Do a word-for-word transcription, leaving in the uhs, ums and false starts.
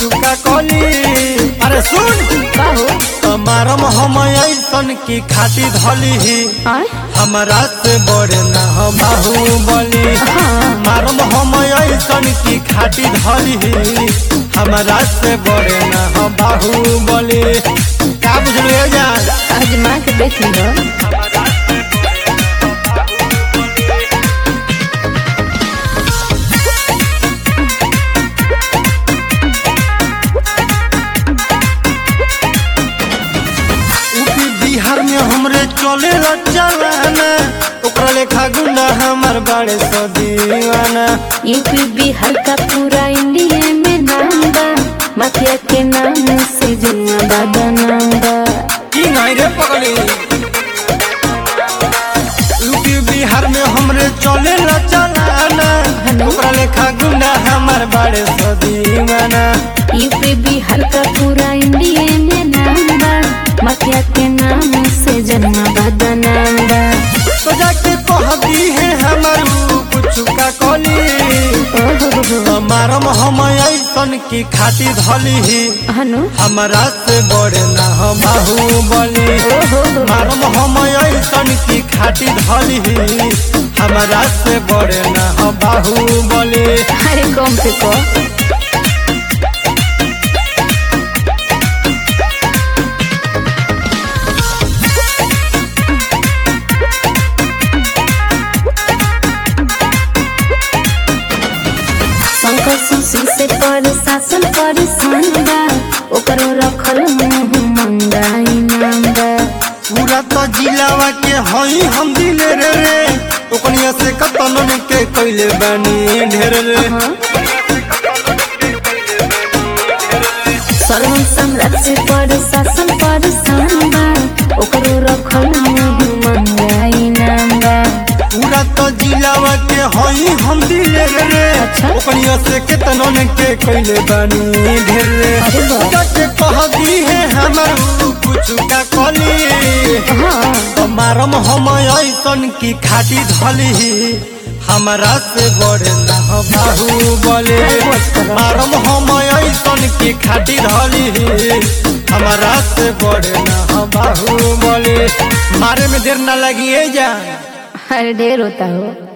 का कली। अरे सुन मारम हम ऐसन की खाती धली हमारा से बड़े न हम बाहुबली। मारम हम ऐसन की खाती धली हमारा से बड़े न हम बाहुबली। का बुझलिए जान आजमा के देख लो। बिहार में हमरे चले चलाना ओकरा लेखा गुंडा हमार बड़े सो दीवाना। यूपी बिहार का पूरा इंडिया में नाम बा, माफिया के नाम से जुआ दादा नाम बा। की नहीं रे पगली यूपी बिहार में हमरे चले चलाना ओकरा लेखा गुंडा हमार बड़े सो दीवाना। यूपी बिहार का पूरा इंडिया में नाम बा, माफिया के नाम से जन्मा दादा नाम बा। तो जाके कहती है हमारू कुछ का कली। मारम हम ऐसन की खाती धली हनु हमारा से बड़े न हम बाहुबली। मारम हम ऐसन की खाती धली हमारा से बड़े न हम बाहुबली। अरे कम पे को शंकर सुशील से कर शासन कर संगा ओकरो रखल मुँह मंगाई नाम बा। पूरा तो जिलावा के हई हम दिले रे रे ओकनिया से कतनन के कइले बानी ढेर रे। सर्व सम्राट से पर शासन पर संगा ओकरो रखल मुँह मंगाई नाम बा। पूरा तो जिलावा के हई हम दिले रे रे अच्छा। ओकनिया से केतनन के कइले बानी ढेर रे। अरे वाह। जाके कहती है हमारू कुछ का कली। हाँ मारम हम ऐसन की खाती धली हमारा से बड़े न हम बाहुबली। मारम हम ऐसन की खाती धली हमारा से बड़े न हम बाहुबली। मारे में देर न लगी जा अरे ढेर होता हो।